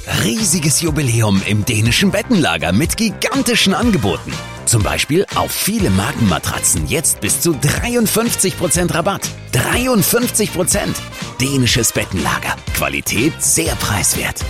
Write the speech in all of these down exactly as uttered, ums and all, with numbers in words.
Riesiges Jubiläum im dänischen Bettenlager mit gigantischen Angeboten. Zum Beispiel auf viele Markenmatratzen jetzt bis zu dreiundfünfzig Prozent Rabatt. dreiundfünfzig Prozent. Dänisches Bettenlager. Qualität sehr preiswert.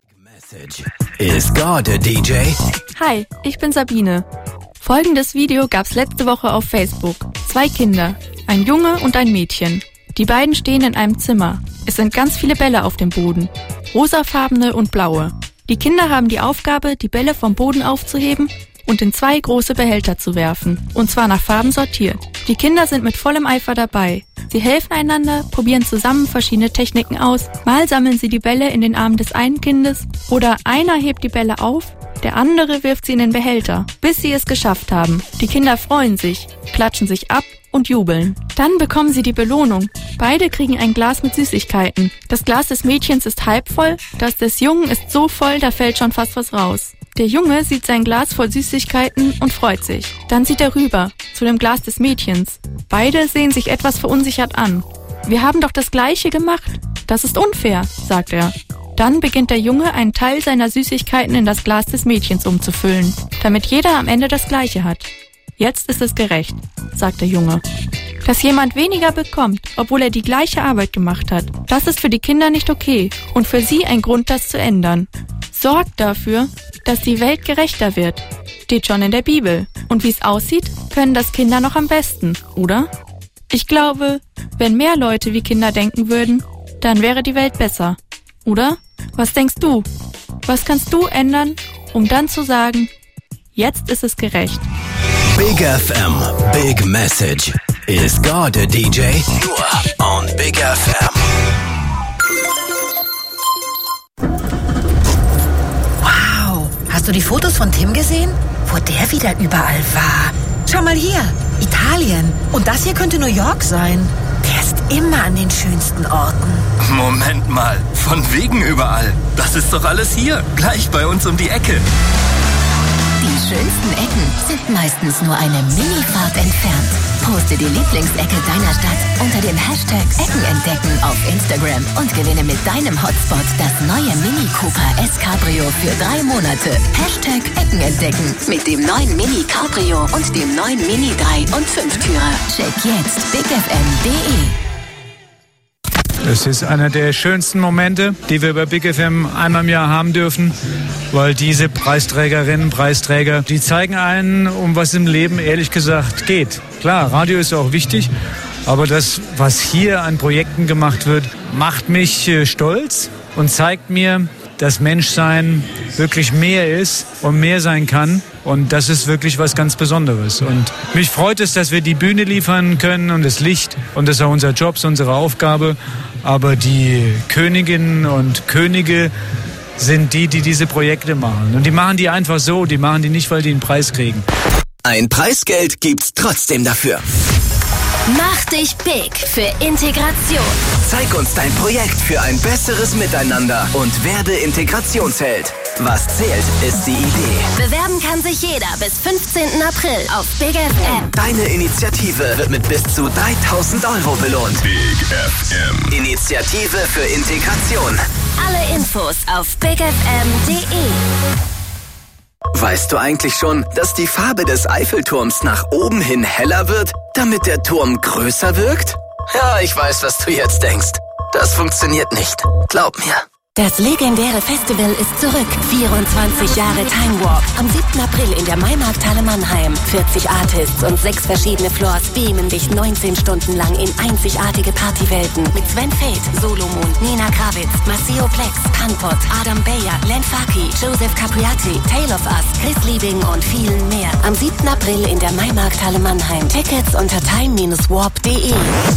Is God a D J? Hi, ich bin Sabine. Folgendes Video gab's letzte Woche auf Facebook. Zwei Kinder, ein Junge und ein Mädchen. Die beiden stehen in einem Zimmer. Es sind ganz viele Bälle auf dem Boden. Rosafarbene und blaue. Die Kinder haben die Aufgabe, die Bälle vom Boden aufzuheben und in zwei große Behälter zu werfen. Und zwar nach Farben sortiert. Die Kinder sind mit vollem Eifer dabei. Sie helfen einander, probieren zusammen verschiedene Techniken aus. Mal sammeln sie die Bälle in den Armen des einen Kindes oder einer hebt die Bälle auf, der andere wirft sie in den Behälter, bis sie es geschafft haben. Die Kinder freuen sich, klatschen sich ab und jubeln. Dann bekommen sie die Belohnung. Beide kriegen ein Glas mit Süßigkeiten. Das Glas des Mädchens ist halb voll, das des Jungen ist so voll, da fällt schon fast was raus. Der Junge sieht sein Glas voll Süßigkeiten und freut sich. Dann sieht er rüber, zu dem Glas des Mädchens. Beide sehen sich etwas verunsichert an. Wir haben doch das Gleiche gemacht. Das ist unfair, sagt er. Dann beginnt der Junge, einen Teil seiner Süßigkeiten in das Glas des Mädchens umzufüllen, damit jeder am Ende das Gleiche hat. Jetzt ist es gerecht, sagt der Junge. Dass jemand weniger bekommt, obwohl er die gleiche Arbeit gemacht hat, das ist für die Kinder nicht okay und für sie ein Grund, das zu ändern. Sorgt dafür, dass die Welt gerechter wird. Steht schon in der Bibel. Und wie es aussieht, können das Kinder noch am besten, oder? Ich glaube, wenn mehr Leute wie Kinder denken würden, dann wäre die Welt besser, oder? Was denkst du? Was kannst du ändern, um dann zu sagen, jetzt ist es gerecht? Big F M, Big Message. Is God a D J? Nur on Big F M. Wow, hast du die Fotos von Tim gesehen? Wo der wieder überall war. Schau mal hier, Italien. Und das hier könnte New York sein. Der ist immer an den schönsten Orten. Moment mal, von wegen überall. Das ist doch alles hier, gleich bei uns um die Ecke. Die schönsten Ecken sind meistens nur eine Minifahrt entfernt. Poste die Lieblingsecke deiner Stadt unter dem Hashtag Ecken entdecken auf Instagram und gewinne mit deinem Hotspot das neue Mini Cooper S-Cabrio für drei Monate. Hashtag Ecken entdecken mit dem neuen Mini Cabrio und dem neuen Mini drei- und fünf-Türer. Check jetzt big f m punkt d e. Es ist einer der schönsten Momente, die wir bei Big F M einmal im Jahr haben dürfen, weil diese Preisträgerinnen, Preisträger, die zeigen einen, um was im Leben ehrlich gesagt geht. Klar, Radio ist auch wichtig, aber das, was hier an Projekten gemacht wird, macht mich äh, stolz und zeigt mir, dass Menschsein wirklich mehr ist und mehr sein kann. Und das ist wirklich was ganz Besonderes. Und mich freut es, dass wir die Bühne liefern können und das Licht. Und das ist auch unser Job, unsere Aufgabe. Aber die Königinnen und Könige sind die, die diese Projekte machen. Und die machen die einfach so. Die machen die nicht, weil die einen Preis kriegen. Ein Preisgeld gibt's trotzdem dafür. Mach dich big für Integration. Zeig uns dein Projekt für ein besseres Miteinander und werde Integrationsheld. Was zählt, ist die Idee. Bewerben kann sich jeder bis fünfzehnten April auf Big F M. Deine Initiative wird mit bis zu dreitausend Euro belohnt. Big F M. Initiative für Integration. Alle Infos auf big f m punkt d e. Weißt du eigentlich schon, dass die Farbe des Eiffelturms nach oben hin heller wird, damit der Turm größer wirkt? Ja, ich weiß, was du jetzt denkst. Das funktioniert nicht. Glaub mir. Das legendäre Festival ist zurück. vierundzwanzig Jahre Time Warp. Am siebten April in der Maimarkthalle Mannheim. vierzig Artists und sechs verschiedene Floors beamen dich neunzehn Stunden lang in einzigartige Partywelten. Mit Sven Fate, Solomon, Nina Kravitz, Maceo Plex, Panpot, Adam Beyer, Len Faki, Joseph Capriati, Tale of Us, Chris Liebing und vielen mehr. Am siebten April in der Maimarkthalle Mannheim. Tickets unter time dash warp punkt d e.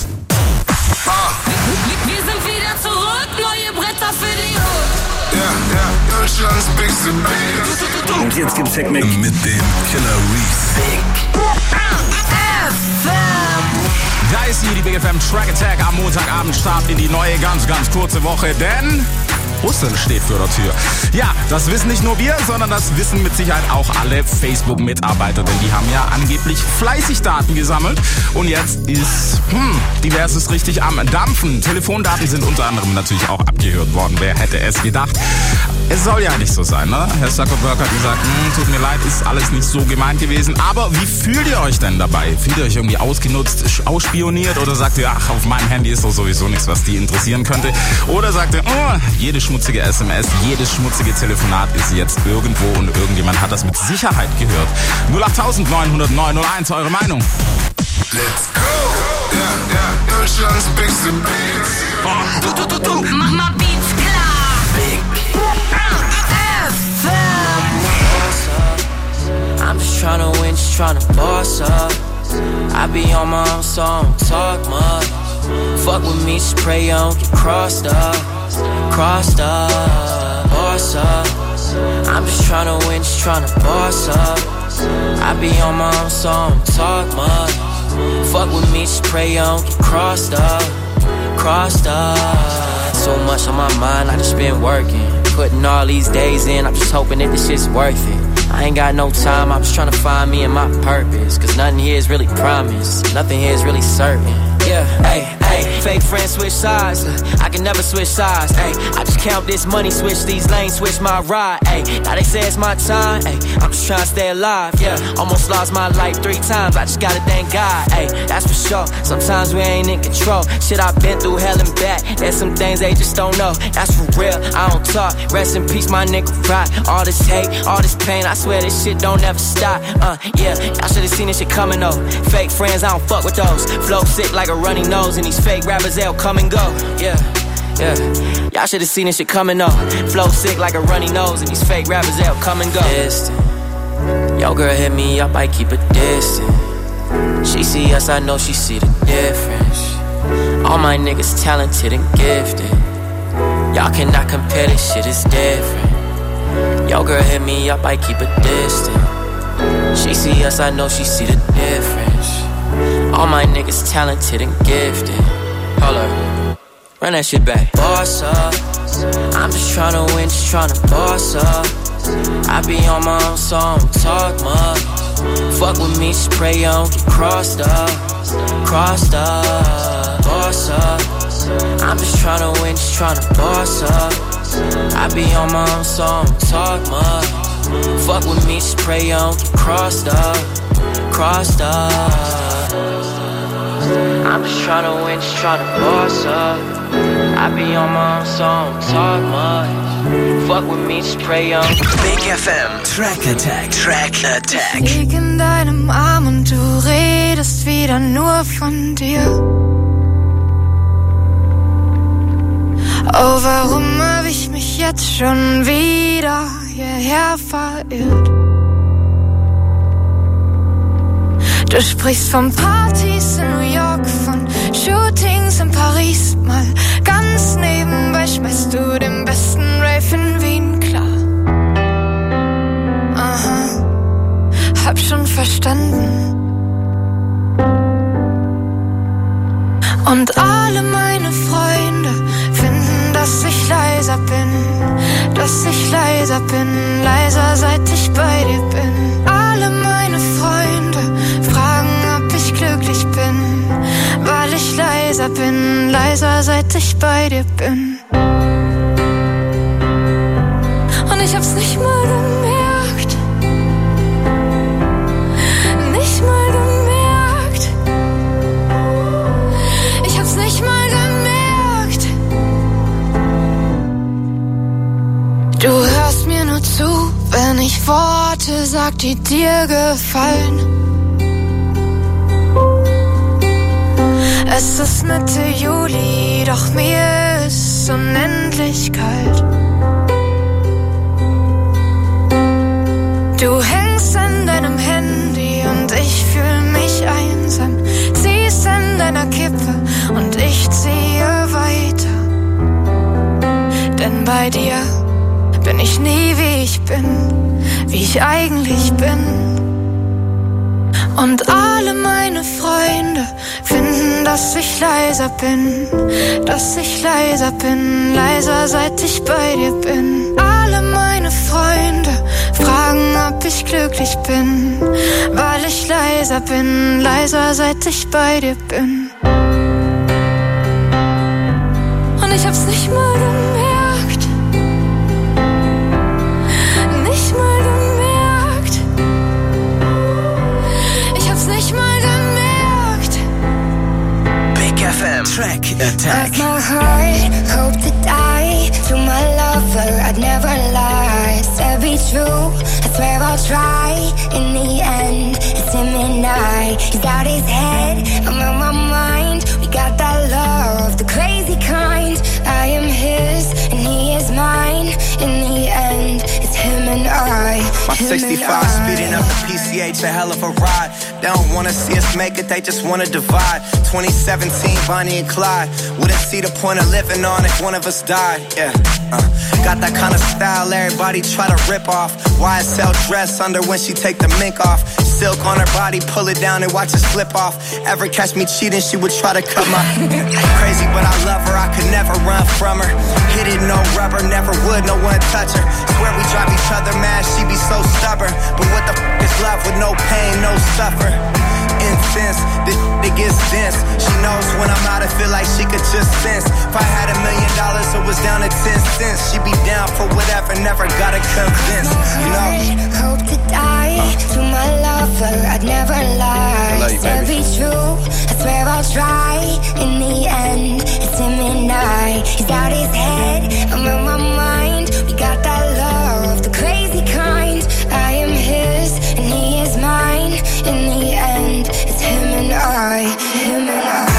Wir sind wieder zurück, neue Bretter für die Hood. Ja, ja, Deutschlands Big City. Und jetzt gibt's Hack Mac Mit dem Killer Reese. Big F M. Da ist hier die Big F M Track Attack am Montagabend. Start in die neue, ganz, ganz kurze Woche, denn Russen steht vor der Tür. Ja, das wissen nicht nur wir, sondern das wissen mit Sicherheit auch alle Facebook-Mitarbeiter, denn die haben ja angeblich fleißig Daten gesammelt und jetzt ist hm, diverses richtig am Dampfen. Telefondaten sind unter anderem natürlich auch abgehört worden. Wer hätte es gedacht? Es soll ja nicht so sein, ne? Herr Zuckerberg hat gesagt, hm, tut mir leid, ist alles nicht so gemeint gewesen. Aber wie fühlt ihr euch denn dabei? Fühlt ihr euch irgendwie ausgenutzt, ausspioniert oder sagt ihr, ach, auf meinem Handy ist doch sowieso nichts, was die interessieren könnte? Oder sagt ihr, oh, jede schmutzige S M S, jedes schmutzige Telefonat ist jetzt irgendwo und irgendjemand hat das mit Sicherheit gehört. null acht neun null neun null eins, eure Meinung. Let's go! Ja, ja, Deutschlands bigste Beats. Du, du, du, du, mach mal Beats klar. Big F M. I'm just tryna win, just tryna boss up. I be on my own, so I don't talk much. Fuck with me, just pray I don't get crossed up. Crossed up, boss up. I'm just tryna win, just tryna boss up. I be on my own, so I don't talk much. Fuck with me, just pray I don't get crossed up. Crossed up. So much on my mind, I just been working. Putting all these days in, I'm just hoping that this shit's worth it. I ain't got no time, I'm just trying to find me and my purpose. Cause nothing here is really promised, nothing here is really certain. Yeah, hey, hey, fake friends switch sides. I can never switch sides. Hey, I just count this money, switch these lanes, switch my ride. Hey, now they say it's my time. Hey, I'm just trying to stay alive. Yeah, almost lost my life three times. I just gotta thank God. Hey, that's for sure. Sometimes we ain't in control. Shit, I've been through hell and back. There's some things they just don't know. That's for real. I don't talk. Rest in peace, my nigga. Right. All this hate, all this pain. I swear this shit don't ever stop. Uh, yeah, y'all should've seen this shit coming though. Fake friends, I don't fuck with those. Flow sick like a runny nose, and these fake rappers, they'll come and go. Yeah, yeah. Y'all should've seen this shit coming though. Flow sick like a runny nose, and these fake rappers, they'll come and go. Distant. Yo, girl hit me up, I keep it distant. She see us, I know she see the difference. All my niggas talented and gifted. Y'all cannot compare, this shit is different. Yo, girl hit me up, I keep it distant. She see us, I know she see the difference. All my niggas talented and gifted. Hold up, run that shit back. Boss up, I'm just tryna win, just tryna boss up. I be on my own, so I don't talk much. Fuck with me, just pray I don't get crossed up. Crossed up, boss up. I'm just tryna win, just tryna boss up. I be on my own, so I don't talk much. Fuck with me, just pray I don't get crossed up. Crossed up. I'm just tryna win, just tryna boss up. I be on my own, so I don't talk much. Fuck with me, just pray on. Big F M, Track Attack, Track Attack. Ich lieg in deinem Arm und du redest wieder nur von dir. Oh, warum hab ich mich jetzt schon wieder hierher verirrt? Du sprichst von Partys in New York, von Shootings in Paris. Mal ganz nebenbei schmeißt du den besten Rave in Wien klar. Aha, hab schon verstanden. Und alle meine Freunde finden, dass ich leiser bin, dass ich leiser bin, leiser seit ich bei dir bin. Alle meine Freunde fragen, ob ich glücklich bin, weil ich leiser bin, leiser seit ich bei dir bin. Und ich hab's nicht mal gemerkt, nicht mal gemerkt, ich hab's nicht mal gemerkt. Du hörst mir nur zu, wenn ich Worte sag, die dir gefallen. Es ist Mitte Juli, doch mir ist unendlich kalt. Du hängst an deinem Handy und ich fühl mich einsam. Ziehst an deiner Kippe und ich ziehe weiter. Denn bei dir bin ich nie wie ich bin, wie ich eigentlich bin. Und alle meine Freunde finden, dass ich leiser bin, dass ich leiser bin, leiser seit ich bei dir bin. Alle meine Freunde fragen, ob ich glücklich bin, weil ich leiser bin, leiser seit ich bei dir bin. Und ich hab's nicht mal gemerkt, nicht mal gemerkt, ich hab's nicht mal gemerkt. Big F M Track Attack. But my heart hoped to die to my lover, I'd never lie. Said be true, I swear I'll try. In the end, it's him and I. He's out his head, I'm on my mind. We got that love, the crazy kind. I am his and he is mine. In the end, it's him and I. My sixty-five speeding up the P C H, a hell of a ride. They don't wanna see us make it, they just wanna divide. twenty seventeen, Bonnie and Clyde. Wouldn't see the point of living on if one of us died. Yeah, uh, got that kind of style everybody try to rip off. Y S L dress under when she take the mink off. Silk on her body, pull it down and watch it slip off. Ever catch me cheating, she would try to cut my crazy, but I love her, I could never run from her. Hit it, no rubber, never would, no one touch her. Swear we drive each other mad, she be so stubborn. But what the f is love with no pain, no suffer? Incense, this it gets dense. She knows when I'm out, I feel like she could just sense. If I had a million dollars, it was down to ten cents. She'd be down for whatever, never gotta convince. You know, hope to die to my lover, I'd never lie. I love you, Said baby. be true, I swear I'll try. In the end, it's him and I. He's out his head, I'm on my mind. We got that love, the crazy kind. I am his and he is mine. In the end, it's him and I, him and I.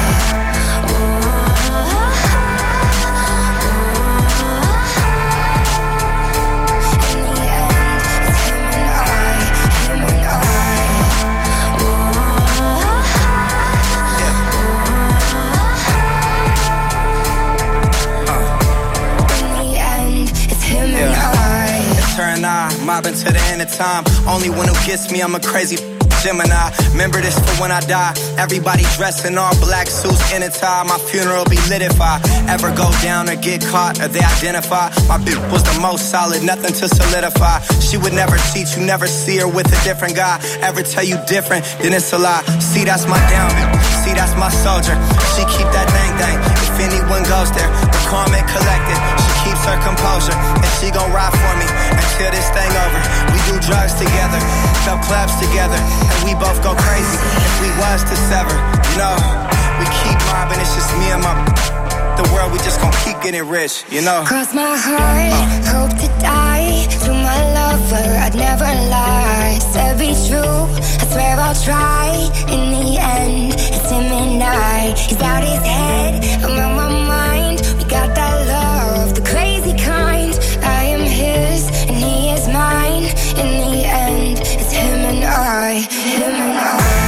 Mobbing to the end of time. Only one who gets me, I'm a crazy Gemini. Remember this for when I die. Everybody dressed in all black suits in a tie. My funeral be lit if I ever go down or get caught or they identify. My bitch was the most solid, nothing to solidify. She would never cheat, you never see her with a different guy. Ever tell you different, then it's a lie. See, that's my down bitch. See, that's my soldier. She keep that thing thing. If anyone goes there, the calm and collected. She keeps her composure, and she gon' ride for me until this thing over. We do drugs together, fill clubs together, and we both go crazy if we was to sever. You know, we keep mobbing, it's just me and my the world, we just gon' keep getting rich, you know. Cross my heart, uh. hope to die to my lover, I'd never lie. Said be true, I swear I'll try. In the end, it's him and I. He's out his head, I'm on my mind. We got that love, the crazy kind. I am his and he is mine. In the end, it's him and I, him and I.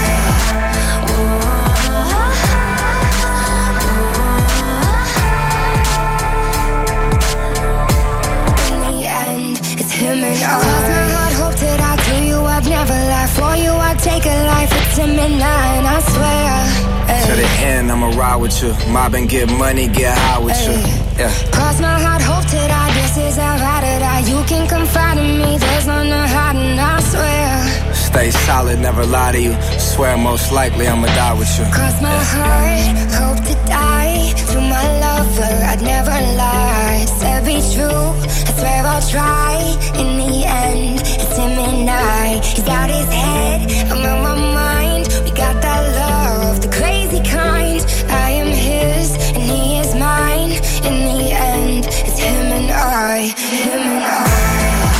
Him and I. Cross my heart, hope that I do you, I'd never lie. For you, I'd take a life. It's him and I, and I swear. Ay. To the end, I'ma ride with you. Mob and get money, get high with Ay. you. Yeah. Cross my heart, hope to die. This is how I to die. You can confide in me. There's no hiding, I swear. Stay solid, never lie to you. Swear most likely I'ma die with you. Cross my yeah. heart, hope to die. To my lover, I'd never lie. Said be true, I swear I'll try. In the end, it's him and I. He's out his head, I'm on my mind. We got that love, the crazy kind. I am his and he is mine. In the end, it's him and I, him and I.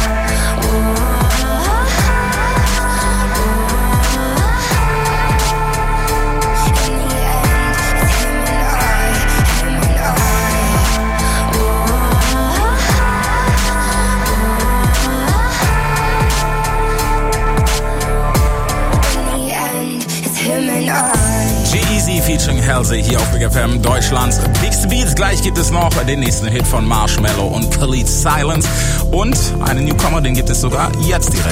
G-Eazy featuring Halsey hier auf Big F M, Deutschlands Bigste Beats. Gleich gibt es noch den nächsten Hit von Marshmello und Khalid, Silence. Und einen Newcomer, den gibt es sogar jetzt direkt.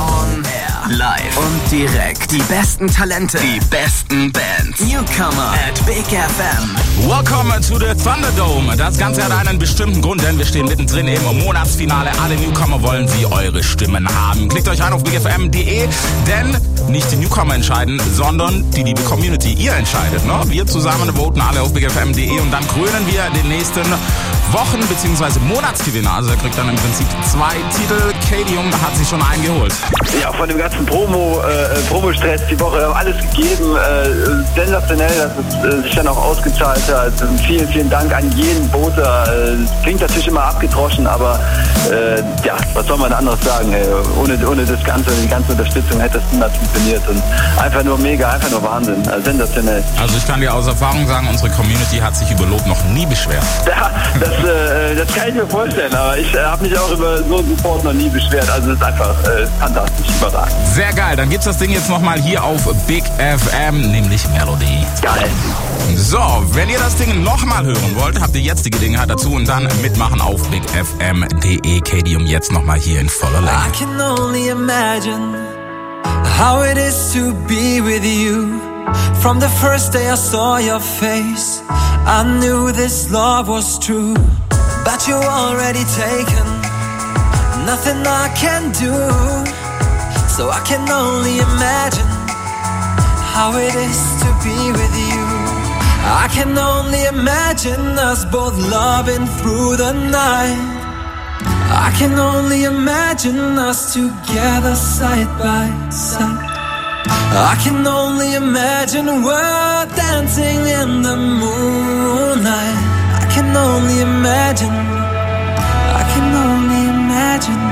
On Air. Live. Und direkt. Die besten Talente. Die besten Bands. Newcomer at Big F M. Welcome to the Thunderdome. Das Ganze hat einen bestimmten Grund, denn wir stehen mittendrin im Monatsfinale. Alle Newcomer wollen sie eure Stimmen haben. Klickt euch ein auf big f m punkt d e, denn nicht die Newcomer entscheiden, sondern die liebe Community. Ihr entscheidet, ne? Wir zusammen voten alle auf big f m punkt d e und dann krönen wir den nächsten Wochen- bzw. Monatsgewinner. Also er kriegt dann im Prinzip zwei Titel. Cadium hat sich schon eingeholt. Ja, von dem ganzen Promo, äh, Promo-Stress die Woche haben alles gegeben. Äh, sensationell, dass es äh, sich dann auch ausgezahlt hat. Vielen, vielen Dank an jeden Voter. Äh, klingt natürlich immer abgedroschen, aber äh, ja, was soll man anderes sagen? Ey? Ohne, ohne das Ganze, die ganze Unterstützung hätte das niemals funktioniert. Und einfach nur mega, einfach nur Wahnsinn. Also sensationell. Also ich kann dir aus Erfahrung sagen, unsere Community hat sich über Lob noch nie beschwert. Ja, das, äh, das kann ich mir vorstellen, aber ich äh, habe mich auch über so einen Support noch nie beschwert. Also es ist einfach äh, fantastisch, überragend. Sehr geil, dann gibt's das Ding jetzt nochmal hier auf Big F M, nämlich Melody. Geil. So, wenn ihr das Ding nochmal hören wollt, habt ihr jetzt die Gelegenheit dazu und dann mitmachen auf big f m punkt d e. Cadium jetzt nochmal hier in voller Länge. I can only imagine how it is to be with you. From the first day I saw your face, I knew this love was true. But you're already taken, nothing I can do. So I can only imagine how it is to be with you. I can only imagine us both loving through the night. I can only imagine us together side by side. I can only imagine we're dancing in the moonlight. I can only imagine, I can only imagine.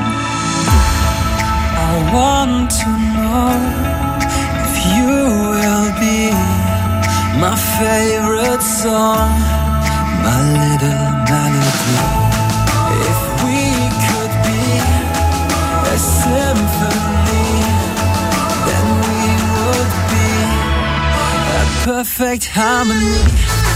I want to know if you will be my favorite song, my little melody. If we could be a symphony, then we would be a perfect harmony.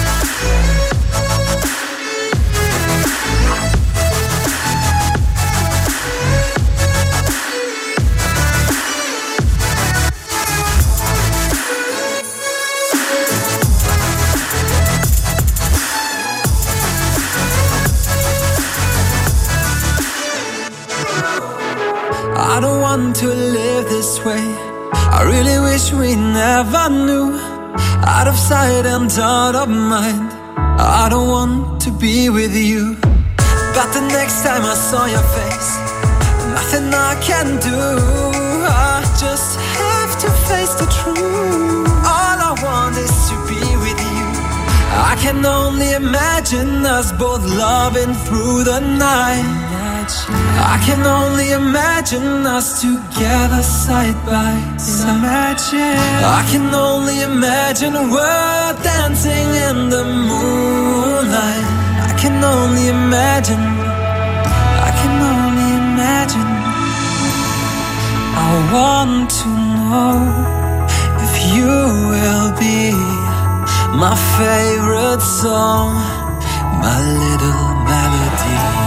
I don't want to live this way. I really wish we never knew. Out of sight and out of mind, I don't want to be with you. But the next time I saw your face, nothing I can do. I just have to face the truth. All I want is to be with you. I can only imagine us both loving through the night. I can only imagine us together side by side. I can only imagine we're dancing in the moonlight. I can only imagine, I can only imagine. I want to know if you will be my favorite song, my little melody.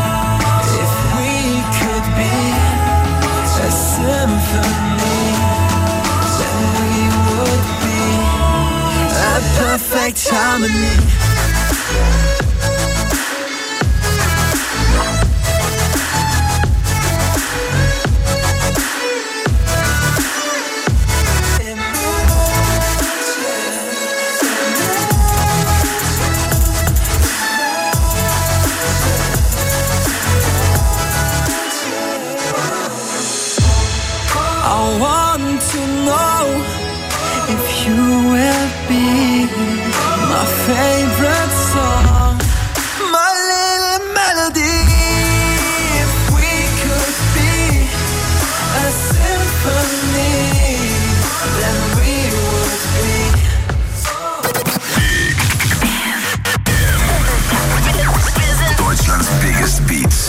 A symphony, then we would be a perfect harmony. I want to know if you will be my favorite song, my little melody. If we could be a symphony, then we would be Deutschland's biggest beats.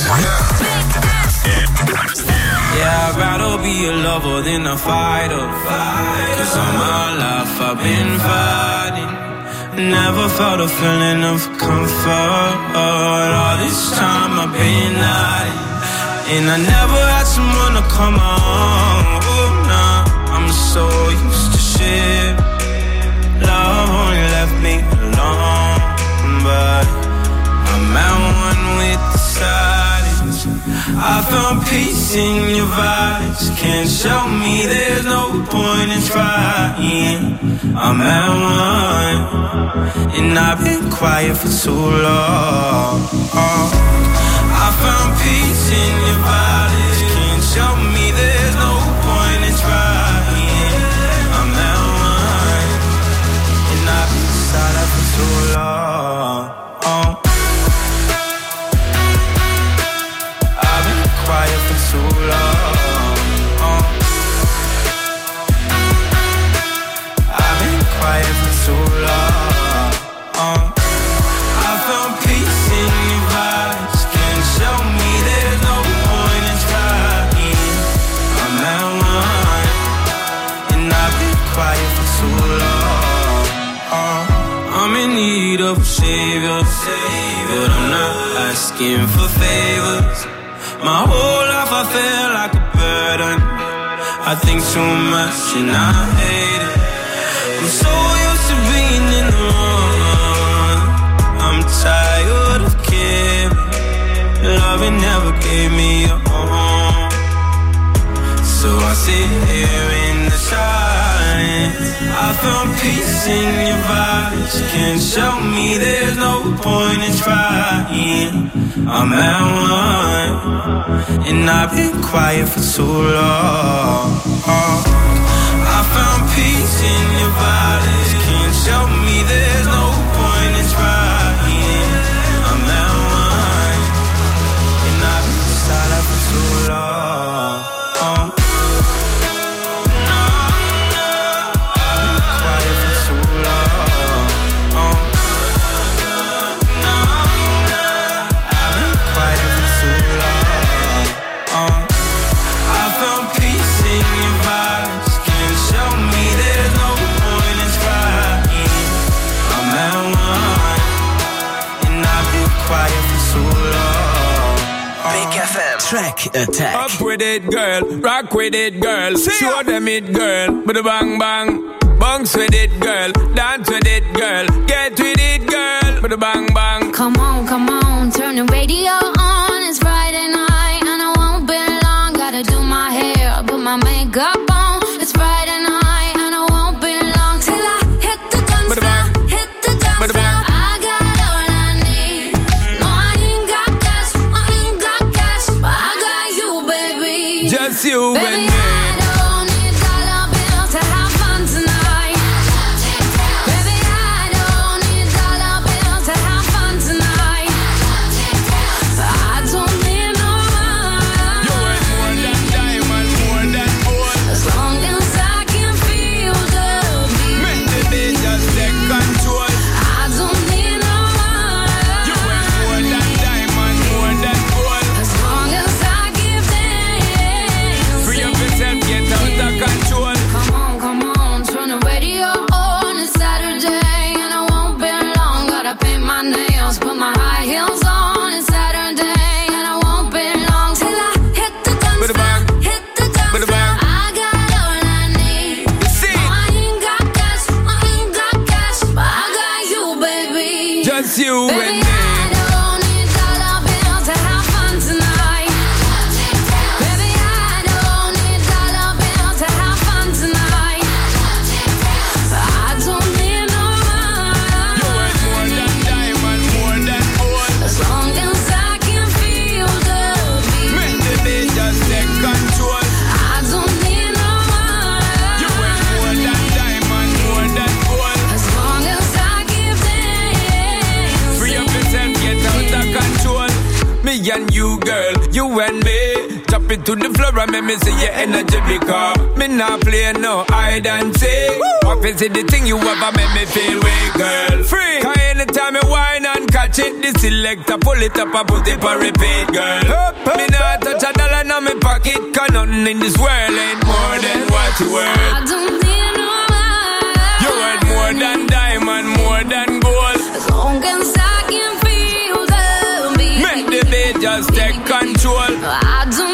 Yeah, I'd rather be a lover than a fighter. Cause all my life I've been fighting. Never felt a feeling of comfort. All this time I've been hiding. And I never had someone to come on. Oh, nah, I'm so used to shit. Love only left me alone, but I'm at one with the silence. I found peace in your vibes. Can't show me there's no point in trying. I'm at one, and I've been quiet for too long. I found peace in your bodies. Can't show me there's no point in trying. I'm at one, and I've been silent for too long. I've been quiet for too long. I've been quiet for too long. I found peace in your vibes. Show me there's no point in trying. I'm at one, and I've been quiet for too long. uh, I'm in need of a savior, but I'm not asking for favors. My whole life I feel like a burden. I think too much and I hate it. I'm so used to being in the wrong. I'm tired of caring. Loving never gave me a home. So I sit here in the silence. I found peace in your vibes. Can't show me there's no point in trying. I'm at one, and I've been quiet for too long. I found peace in your vibes. Can't show me there's no point in trying. I'm at one, silent for too long. Uh, no, no, I've been quiet for too long. Uh, no, no, I've been quiet for too long. Uh, I found peace in your vibes. Can't show me there's no point in trying. I'm at one, and I've been quiet for too long. Big F M Track Attack. Up with it, girl. Rock with it, girl. Show them it, girl. Bada bang bang. Bounce with it, girl. Dance with it, girl. Get with it, girl. Bada bang bang. Come on, come on. Turn the radio on. It's Friday night, and I won't be long. Gotta do my hair, put my makeup on. It's Friday night, and I won't be long till I hit the dance floor. Hit the dance floor. I got all I need. No, I ain't got cash. I ain't got cash, but I got you, baby. Just you baby, and me. I don't need dollar bills to have fun tonight. Baby, I don't need dollar bills to have fun tonight. I don't need no money. You ain't more than diamond, more than gold. As long as I can feel the beat. Make the day just take control. I don't need no money. You ain't more than diamond, more than gold. As long as I give them. Free up yourself, get out of control. Come on, come on, turn the radio on. It's Saturday, and I won't be long. Gotta paint my nails, put my high heels on. It's Saturday, and I won't be long till I hit the dance Bada floor. bang. Hit the dance Bada floor. bang. I got all I need. See. No, I ain't got cash, I ain't got cash, but I got you, baby. Just you Baby, and me. I don't need dollar bills to have fun tonight. Baby, I don't need dollar bills to have fun tonight. I don't need no money. You ain't more than diamond, more than gold. As long as I can feel the beat. Make the day just take control. I don't need no money. You ain't more than diamond, more than gold. As long as I give them. Free up yourself, get out of control. Me and you, girl, you and me. Drop it to the floor and make me see your energy because me not play no hide and seek. What is it the thing you ever make me feel weak, girl? Free. Cause anytime you whine and catch it, the selector pull it up and put it for repeat, girl. Me not touch a dollar in my pocket, cause nothing in this world ain't more than what you worth. I don't need no money. You worth more than diamond, more than gold. As long as I can feel the beat. Make the beat just take control. I don't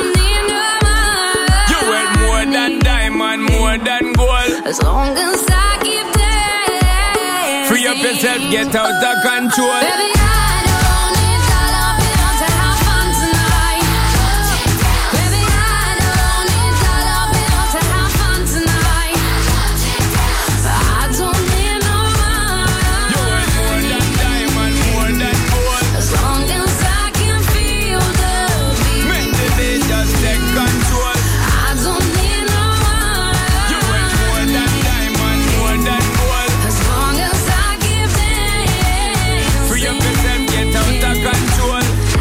as long as I keep dancing. Free up yourself, get out of control. Baby, I don't need dollar bills to have fun tonight. Baby, I don't need dollar bills to have fun tonight. I don't need no money. You want more than diamond, more than gold. As long as I can feel the beat. Make the day just take control. I don't need no money. You want more than diamond, more than gold. As long as I keep dancing. Free up yourself, get out of control.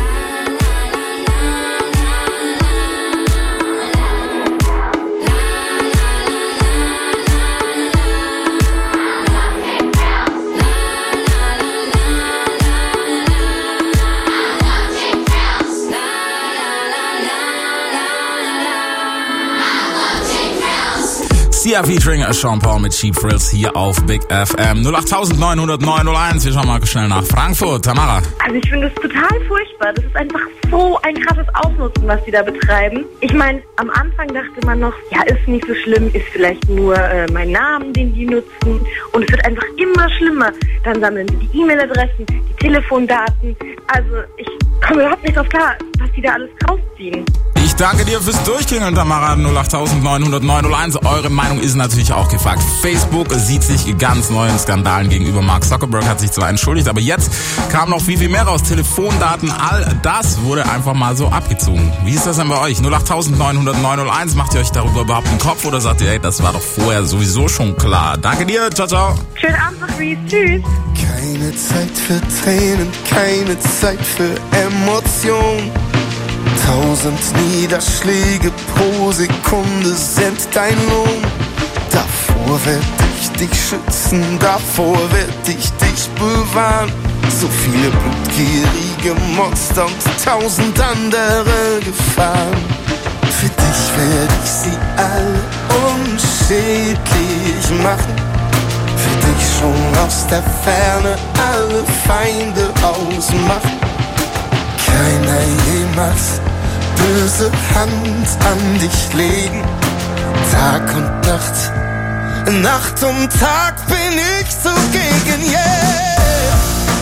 Sia featuring Sean Paul mit Cheap Thrills hier auf Big F M. null acht neun null null neun null eins. Wir schauen mal schnell nach Frankfurt. Tamara. Also ich finde das total furchtbar. Das ist einfach so ein krasses Ausnutzen, was die da betreiben. Ich meine, am Anfang dachte man noch, ja, ist nicht so schlimm, ist vielleicht nur äh, mein Namen, den die nutzen. Und es wird einfach immer schlimmer. Dann sammeln sie die E-Mail-Adressen, die Telefondaten. Also ich komme überhaupt nicht drauf klar, was die da alles rausziehen. Ich danke dir fürs Durchklingeln, Tamara. null acht neun null null neun null eins. Eure Meinung ist natürlich auch gefragt. Facebook sieht sich ganz neuen Skandalen gegenüber. Mark Zuckerberg hat sich zwar entschuldigt, aber jetzt kam noch viel, viel mehr raus. Telefondaten, all das wurde einfach mal so abgezogen. Wie ist das denn bei euch? null acht neun null null neun null eins. Macht ihr euch darüber überhaupt einen Kopf oder sagt ihr, ey, das war doch vorher sowieso schon klar? Danke dir. Ciao, ciao. Schönen Abend noch, Reese. Tschüss. Keine Zeit für Tränen, keine Zeit für Emotion. Tausend Niederschläge pro Sekunde sind dein Lohn. Davor werd ich dich schützen, davor werd ich dich bewahren. So viele blutgierige Monster und tausend andere Gefahren. Für dich werd ich sie alle unschädlich machen. Für dich schon aus der Ferne alle Feinde ausmachen. Keiner jemals böse Hand an dich legen. Tag und Nacht, Nacht um Tag bin ich zugegen, yeah.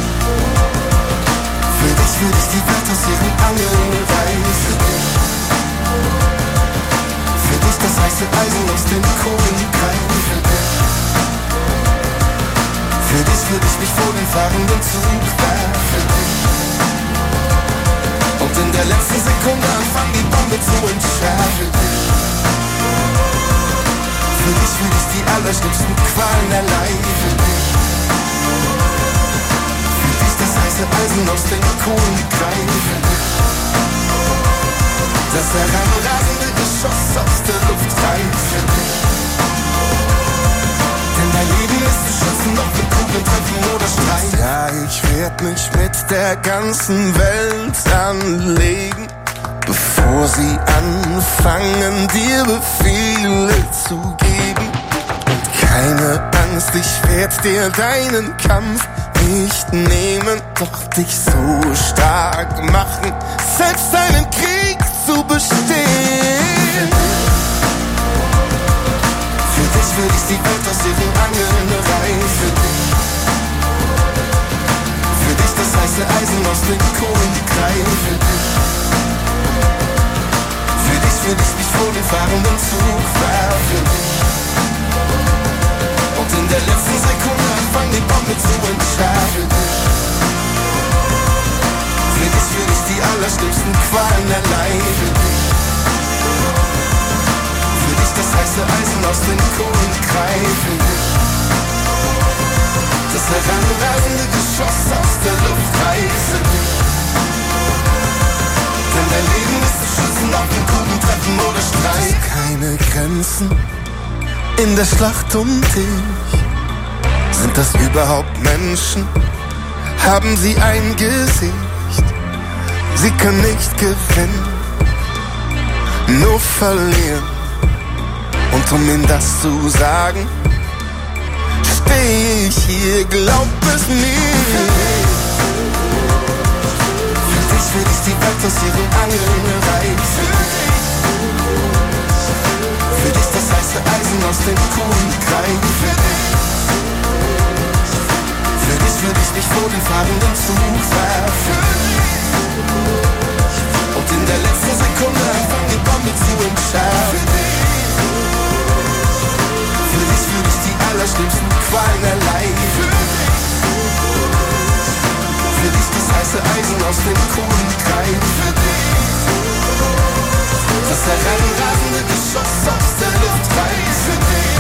Für dich würde ich die Welt aus ihren Angeln reißen. Für dich das heiße Eisen aus den Kohlen greifen. Für dich würde ich mich vor den fahrenden Zug werfen. Und in der letzten Sekunde anfangen, die Bombe zu entschärfen. Für dich würde ich die allerschlimmsten Qualen erleiden. Für dich das heiße Eisen aus den Kohlen greifen. Das heranrasende Geschoss aus der Luft reißen. Denn dein Leben ist zu schützen, ob wir Kugeln treffen oder streiten. Ja, ich werd mich mit der ganzen Welt anlegen, bevor sie anfangen, dir Befehle zu geben. Und keine Angst, ich werd dir deinen Kampf nicht nehmen, doch dich so stark machen, selbst einen Krieg zu bestehen. Für dich würde ich die Welt aus ihren Angeln reißen. Für dich das heiße Eisen aus den Kohlen greifen. Für dich würde ich mich vor den fahrenden Zug werfen. Und in der letzten Sekunde anfangen, die Bombe zu entschärfen. Für dich würde ich die allerschlimmsten Qualen erleiden. Für dich das heiße Eisen aus den Kohlen greifen. Das heranrasende Geschoss aus der Luft reißen. Denn dein Leben ist zu schützen, ob wir Kugeln treffen oder streiten. Keine Grenzen in der Schlacht um dich. Sind das überhaupt Menschen? Haben sie ein Gesicht? Sie können nicht gewinnen, nur verlieren. Und um ihnen das zu sagen, steh ich hier, glaub es mir. Für dich will ich die Welt aus ihren Angeln reißen. Für dich das heiße Eisen aus den Kohlen greifen. entscheidest. Für dich fühl ich die allerschlimmsten Qualen erleiden. Für dich das heiße Eisen aus den Kohlen treibt. Für dich das heranrasende Geschoss aus der Luft reißt. Für dich,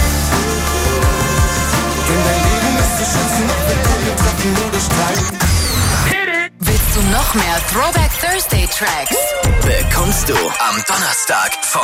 denn dein Leben ist zu schützen, auch wenn Kugeln treffen oder streiten. Willst du noch mehr Throwback Thursday Tracks? Bekommst du am Donnerstag von